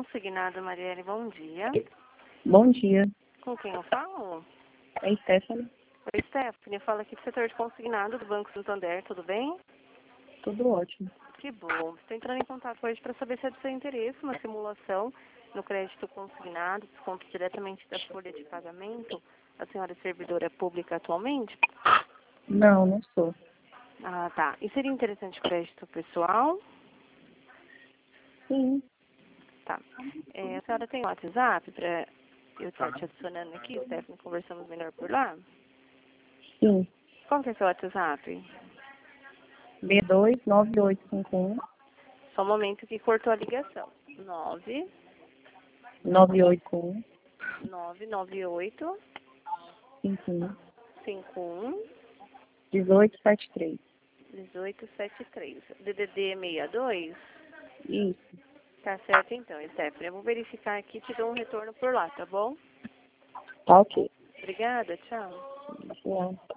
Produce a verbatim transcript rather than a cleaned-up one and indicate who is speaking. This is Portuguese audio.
Speaker 1: Consignado, Marielle, bom dia.
Speaker 2: Bom dia.
Speaker 1: Com quem eu falo?
Speaker 2: É Stephanie.
Speaker 1: Oi, Stephanie, eu falo aqui do setor de consignado do Banco Santander, tudo bem?
Speaker 2: Tudo ótimo.
Speaker 1: Que bom. Estou entrando em contato hoje para saber se é do seu interesse uma simulação no crédito consignado, desconto diretamente da folha de pagamento. A senhora é servidora pública atualmente?
Speaker 2: Não, não sou.
Speaker 1: Ah, tá. E seria interessante crédito pessoal?
Speaker 2: Sim.
Speaker 1: Tá. É, a senhora tem WhatsApp para eu estar te adicionando aqui, Stephanie, conversamos melhor por lá?
Speaker 2: Sim.
Speaker 1: Qual que é seu WhatsApp?
Speaker 2: B dois nove oito cinco um
Speaker 1: Só um momento que cortou a ligação. nove
Speaker 2: nove oito um
Speaker 1: nove nove oito
Speaker 2: cinco um
Speaker 1: cinco um
Speaker 2: dezoito setenta e três.
Speaker 1: oito sete três. D D D sessenta e dois?
Speaker 2: Isso.
Speaker 1: Tá certo então, Stephanie. Eu vou verificar aqui e te dou um retorno por lá, tá bom?
Speaker 2: Tá ok.
Speaker 1: Obrigada, tchau.
Speaker 2: Tchau.